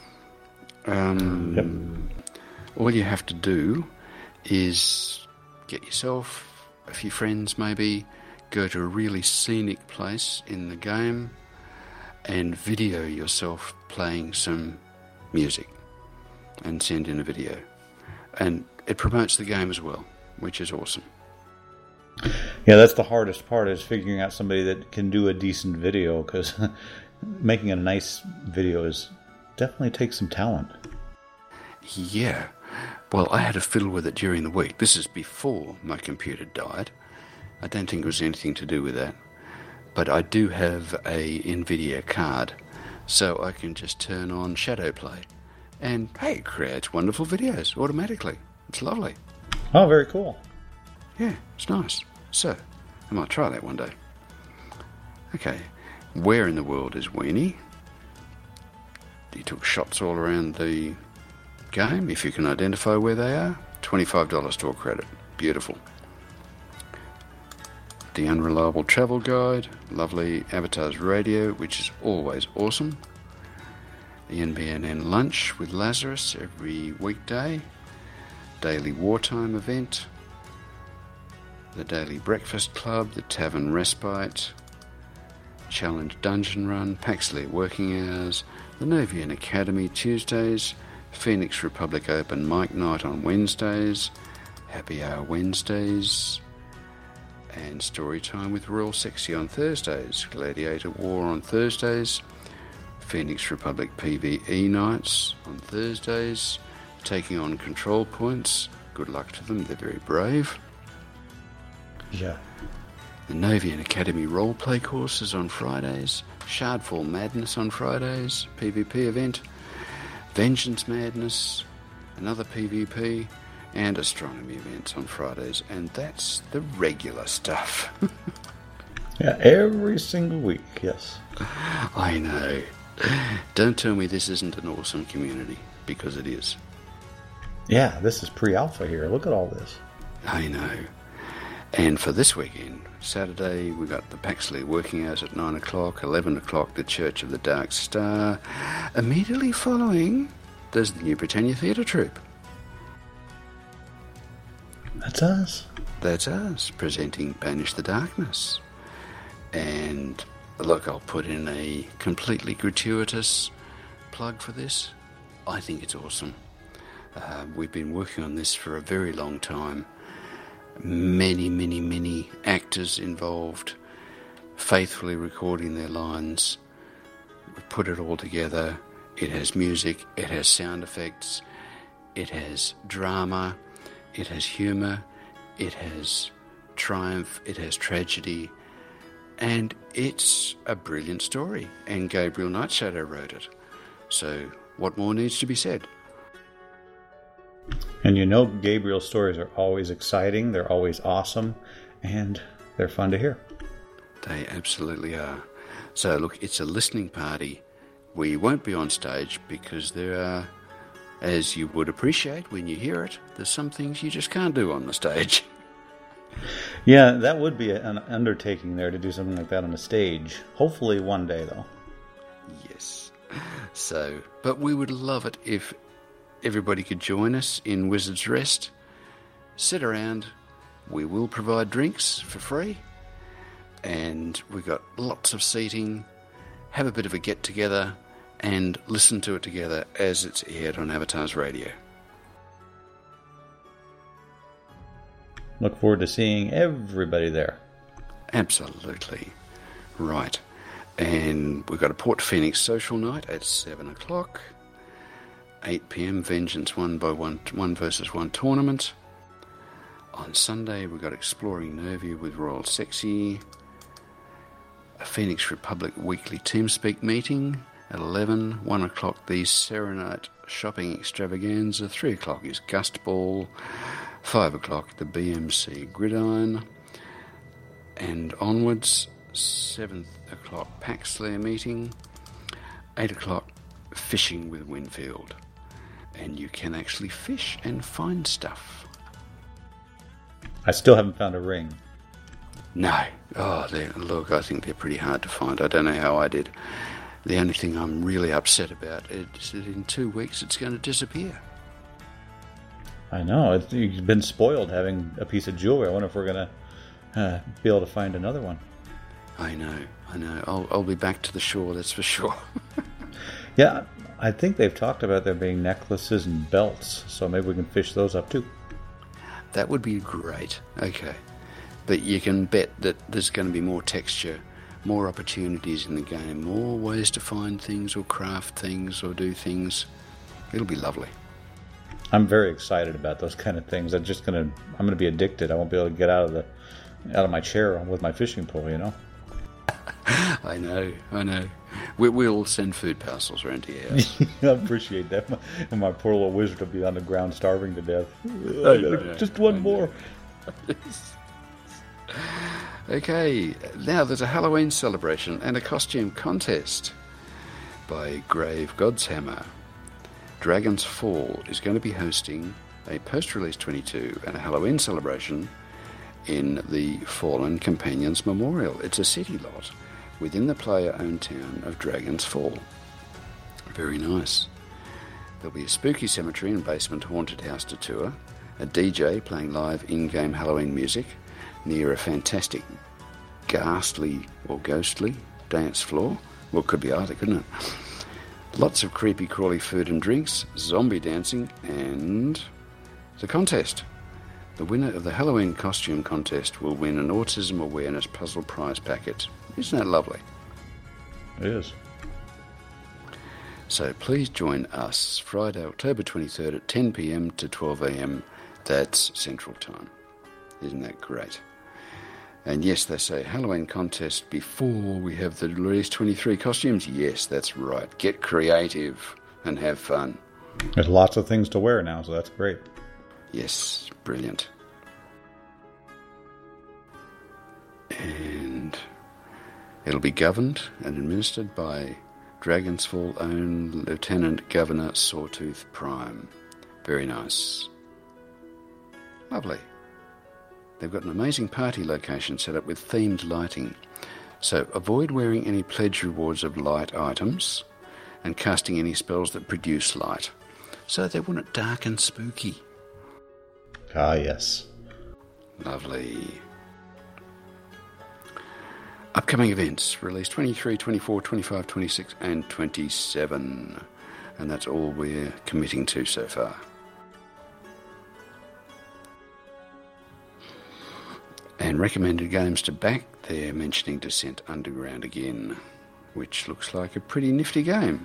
All you have to do is get yourself a few friends, maybe go to a really scenic place in the game and video yourself playing some music and send in a video. And it promotes the game as well, which is awesome. Yeah, that's the hardest part, is figuring out somebody that can do a decent video, because making a nice video definitely takes some talent. Yeah. Well, I had to fiddle with it during the week. This is before my computer died. I don't think it was anything to do with that. But I do have a NVIDIA card, so I can just turn on Shadow Play. And, hey, it creates wonderful videos automatically. It's lovely. Oh, very cool. Yeah, it's nice. So, I might try that one day. Okay, where in the world is Weenie? He took shots all around the game. If you can identify where they are, $25 store credit. Beautiful. The Unreliable Travel Guide. Lovely. Avatars Radio, which is always awesome. The NBNN Lunch with Lazarus every weekday. Daily Wartime event. The Daily Breakfast Club. The Tavern Respite. Challenge Dungeon Run. Paxley Working Hours. The Novian Academy Tuesdays. Phoenix Republic Open Mic Night on Wednesdays. Happy Hour Wednesdays. And Story Time with Royal Sexy on Thursdays. Gladiator War on Thursdays. Phoenix Republic PvE nights on Thursdays. Taking on control points. Good luck to them, they're very brave. Yeah. The Novian Academy roleplay courses on Fridays. Shardfall Madness on Fridays. PvP event. Vengeance Madness. Another PvP. And astronomy events on Fridays. And that's the regular stuff. Yeah, every single week, yes. I know. Don't tell me this isn't an awesome community, because it is. Yeah, this is pre-alpha here. Look at all this. I know. And for this weekend, Saturday, we got the Paxley Working Hours at 9 o'clock, 11 o'clock, the Church of the Dark Star. Immediately following, there's the New Britannia Theatre Troupe. That's us. That's us, presenting Banish the Darkness. And look, I'll put in a completely gratuitous plug for this. I think it's awesome. We've been working on this for a very long time. Many actors involved, faithfully recording their lines. We put it all together. It has music, it has sound effects, it has drama, it has humour, it has triumph, it has tragedy, and it's a brilliant story. And Gabriel Nightshadow wrote it. So what more needs to be said? And you know, Gabriel's stories are always exciting, they're always awesome, and they're fun to hear. They absolutely are. So look, it's a listening party. We won't be on stage because there are, as you would appreciate when you hear it, there's some things you just can't do on the stage. Yeah, that would be an undertaking there to do something like that on a stage. Hopefully one day, though. Yes. So, but we would love it if everybody could join us in Wizard's Rest. Sit around. We will provide drinks for free. And we've got lots of seating. Have a bit of a get-together and listen to it together as it's aired on Avatars Radio. Look forward to seeing everybody there. Absolutely. Right. And we've got a Port Phoenix social night at 7 o'clock. 8 p.m. Vengeance 1 versus 1 tournament. On Sunday we've got Exploring Nervia with Royal Sexy. A Phoenix Republic weekly TeamSpeak meeting at 11. 1 o'clock the Serenite shopping extravaganza. 3 o'clock is Gust Ball. 5 o'clock the BMC Gridiron. And onwards, 7 o'clock Pack Slayer meeting. 8 o'clock Fishing with Winfield. And you can actually fish and find stuff. I still haven't found a ring. No. Oh, look, I think they're pretty hard to find. I don't know how I did. The only thing I'm really upset about is that in 2 weeks it's going to disappear. I know. You've been spoiled having a piece of jewelry. I wonder if we're going to be able to find another one. I know. I'll be back to the shore, that's for sure. Yeah, I think they've talked about there being necklaces and belts, so maybe we can fish those up too. That would be great. Okay. But you can bet that there's going to be more texture, more opportunities in the game, more ways to find things or craft things or do things. It'll be lovely. I'm very excited about those kind of things. I'm gonna be addicted. I won't be able to get out of my chair with my fishing pole, you know. I know. We'll send food parcels around to your house. I appreciate that. My poor little wizard will be on the ground starving to death. Just one more. Okay, now there's a Halloween celebration and a costume contest by Grave Godshammer. Dragon's Fall is going to be hosting a post-release 22 and a Halloween celebration in the Fallen Companions Memorial. It's a city lot within the player-owned town of Dragon's Fall. Very nice. There'll be a spooky cemetery and basement haunted house to tour, a DJ playing live in-game Halloween music near a fantastic ghastly or ghostly dance floor. Well, it could be either, couldn't it? Lots of creepy crawly food and drinks, zombie dancing, and the contest. The winner of the Halloween costume contest will win an autism awareness puzzle prize packet. Isn't that lovely? It is. So please join us Friday, October 23rd at 10 p.m. to 12 a.m. That's Central Time. Isn't that great? And yes, they say Halloween contest before we have the release 23 costumes. Yes, that's right. Get creative and have fun. There's lots of things to wear now, so that's great. Yes, brilliant. And it'll be governed and administered by Dragon's Fall own Lieutenant Governor Sawtooth Prime. Very nice. Lovely. They've got an amazing party location set up with themed lighting. So avoid wearing any pledge rewards of light items and casting any spells that produce light. So they want it dark and spooky. Ah, yes. Lovely. Upcoming events, release 23, 24, 25, 26 and 27. And that's all we're committing to so far. And recommended games to back, they're mentioning Descent Underground again, which looks like a pretty nifty game.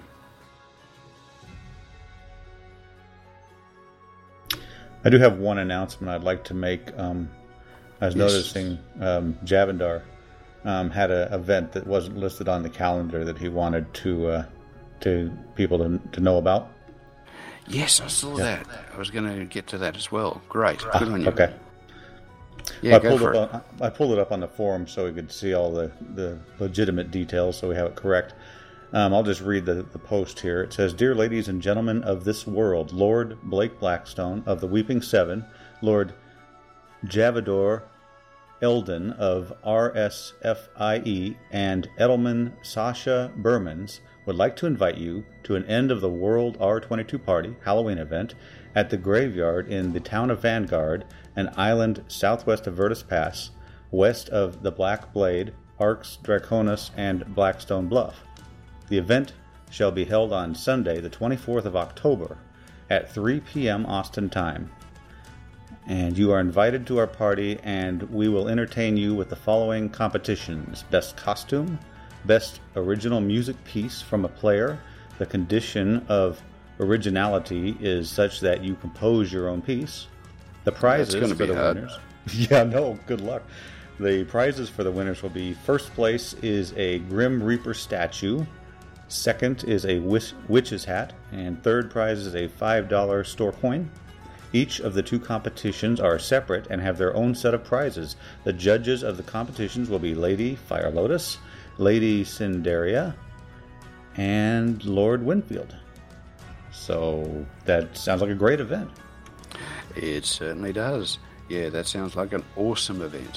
I do have one announcement I'd like to make. I was noticing Javendar had an event that wasn't listed on the calendar that he wanted to people to know about. Yes, I saw that. I was going to get to that as well. Great. Good on you. Okay. Yeah, I pulled it up on the forum so we could see all the legitimate details so we have it correct. I'll just read the post here. It says, Dear ladies and gentlemen of this world, Lord Blake Blackstone of the Weeping Seven, Lord Javador Eldon of RSFIE, and Edelman Sasha Bermans would like to invite you to an End of the World R22 Party Halloween event at the graveyard in the town of Vanguard, an island southwest of Virtus Pass, west of the Black Blade, Arcs, Draconis, and Blackstone Bluff. The event shall be held on Sunday, the 24th of October, at 3 p.m. Austin time. And you are invited to our party, and we will entertain you with the following competitions: Best Costume, Best Original Music Piece from a Player. The condition of originality is such that you compose your own piece. The prizes for the winners. Yeah, no, good luck. The prizes for the winners will be: first place is a Grim Reaper statue, second is a witch's hat, and third prize is a $5 store coin. Each of the two competitions are separate and have their own set of prizes. The judges of the competitions will be Lady Fire Lotus, Lady Cinderia, and Lord Winfield. So that sounds like a great event. It certainly does. Yeah, that sounds like an awesome event.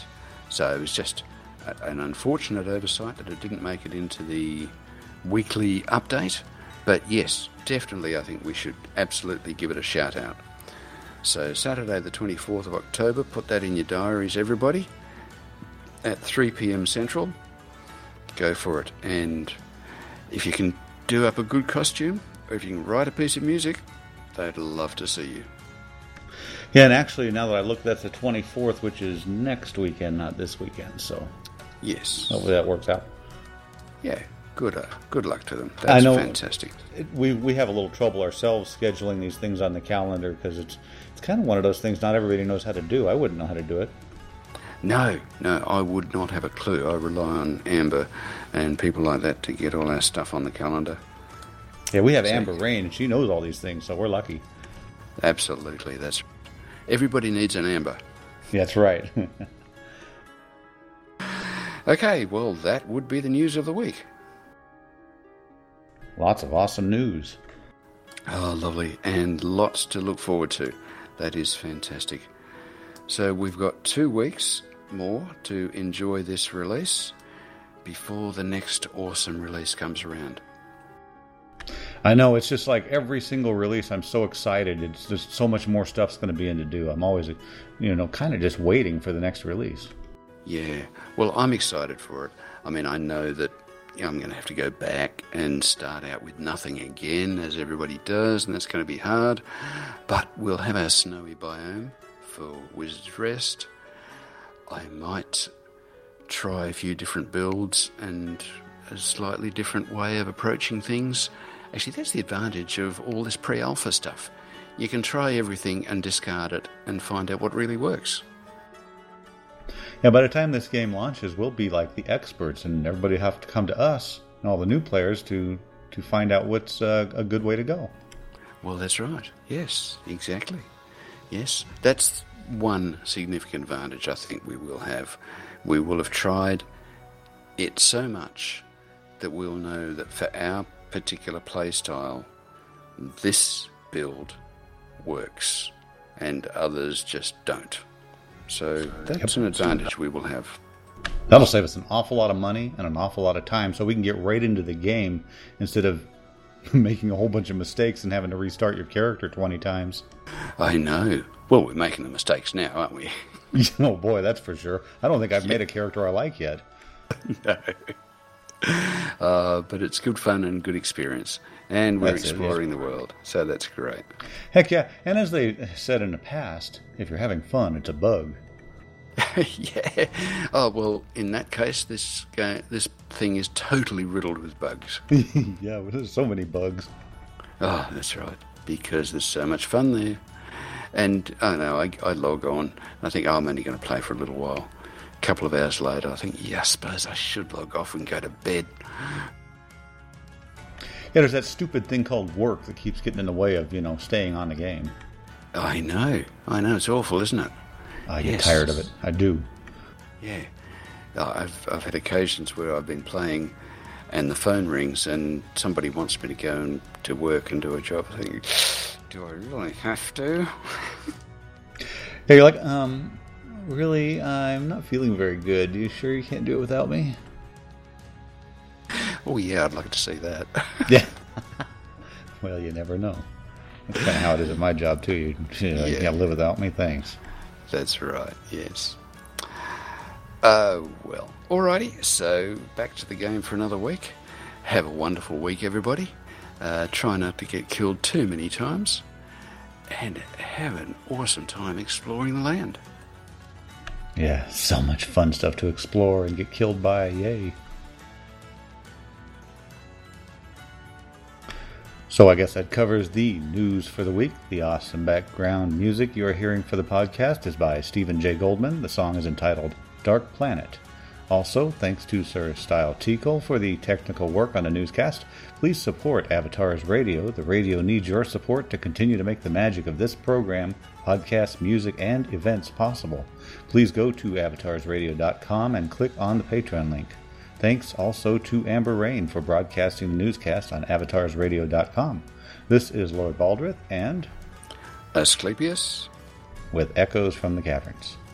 So it was just an unfortunate oversight that it didn't make it into the weekly update. But yes, definitely I think we should absolutely give it a shout out. So Saturday the 24th of October, put that in your diaries, everybody, at 3 p.m. Central. Go for it. And if you can do up a good costume, or if you can write a piece of music, they'd love to see you. Yeah, and actually, now that I look, that's the 24th, which is next weekend, not this weekend. So yes, hopefully that works out. Yeah, good luck to them. That's fantastic. We have a little trouble ourselves scheduling these things on the calendar because it's kind of one of those things not everybody knows how to do. I wouldn't know how to do it. No, I would not have a clue. I rely on Amber and people like that to get all our stuff on the calendar. Yeah, we have Amber Rain, and she knows all these things, so we're lucky. Absolutely, everybody needs an Amber. Yeah, that's right. Okay, well, that would be the news of the week. Lots of awesome news. Oh, lovely, and lots to look forward to. That is fantastic. So we've got 2 weeks more to enjoy this release before the next awesome release comes around. I know, it's just like every single release, I'm so excited. It's just so much more stuff's going to be in to do. I'm always, kind of just waiting for the next release. Yeah, well, I'm excited for it. I mean, I know that I'm going to have to go back and start out with nothing again, as everybody does, and that's going to be hard. But we'll have our snowy biome for Wizard's Rest. I might try a few different builds and a slightly different way of approaching things. Actually, that's the advantage of all this pre-alpha stuff. You can try everything and discard it and find out what really works. Yeah, by the time this game launches, we'll be like the experts, and everybody will have to come to us and all the new players to find out what's a good way to go. Well, that's right. Yes, exactly. Yes, that's one significant advantage I think we will have. We will have tried it so much that we'll know that for our particular play style, this build works and others just don't. So that's an advantage we will have. That'll save us an awful lot of money and an awful lot of time, so we can get right into the game instead of making a whole bunch of mistakes and having to restart your character 20 times. I know. Well, we're making the mistakes now, aren't we? Oh boy, that's for sure. I don't think I've made a character I like yet. No. But it's good fun and good experience. And we're exploring the world, so that's great. Heck yeah. And as they said in the past, if you're having fun, it's a bug. Yeah. Oh, well, in that case, this thing is totally riddled with bugs. Yeah, well, there's so many bugs. Oh, that's right. Because there's so much fun there. And, I don't know, I log on. I think, I'm only going to play for a little while. A couple of hours later, I think, yeah, I suppose I should log off and go to bed. Yeah, there's that stupid thing called work that keeps getting in the way of, staying on the game. I know. It's awful, isn't it? I get tired of it. I do. Yeah. I've had occasions where I've been playing and the phone rings and somebody wants me to go to work and do a job. I think, do I really have to? Yeah, you're like, really, I'm not feeling very good. Are you sure you can't do it without me? Oh, yeah, I'd like to see that. Yeah. Well, you never know. That's kind of how it is at my job, too. You can't live without me, thanks. That's right, yes. Well, alrighty, so back to the game for another week. Have a wonderful week, everybody. Try not to get killed too many times. And have an awesome time exploring the land. Yeah, so much fun stuff to explore and get killed by, yay. So I guess that covers the news for the week. The awesome background music you are hearing for the podcast is by Stephen J. Goldman. The song is entitled Dark Planet. Also, thanks to Sir Style Tickle for the technical work on the newscast. Please support Avatars Radio. The radio needs your support to continue to make the magic of this program, podcasts, music, and events possible. Please go to avatarsradio.com and click on the Patreon link. Thanks also to Amber Rain for broadcasting the newscast on avatarsradio.com. This is Lord Baldrith and Asclepius with Echoes from the Caverns.